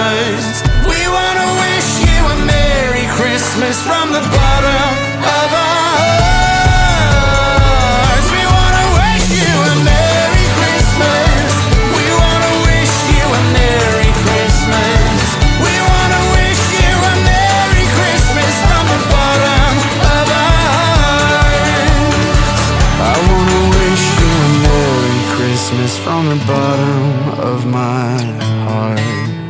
Christmas. We wanna wish you a Merry Christmas from the bottom of our hearts. We wanna wish you a Merry Christmas. We wanna wish you a Merry Christmas. We wanna wish you a Merry Christmas from the bottom of our hearts. I wanna wish you a Merry Christmas from the bottom of my heart.